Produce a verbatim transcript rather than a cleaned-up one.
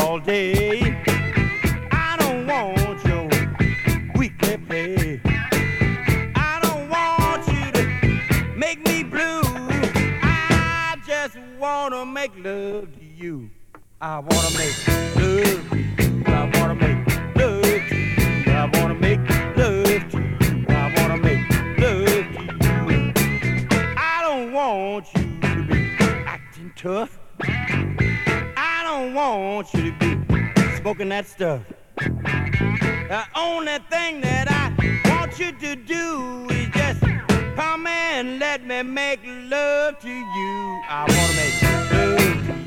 all day. I don't want your weekly pay. I don't want you to make me blue. I just wanna make love to you. I wanna make love to you. I wanna make love to you. I wanna make love to you. I wanna make love to you. I don't want you to be acting tough. I don't want you to be smoking that stuff. The only thing that I want you to do is just come and let me make love to you. I wanna make love to you.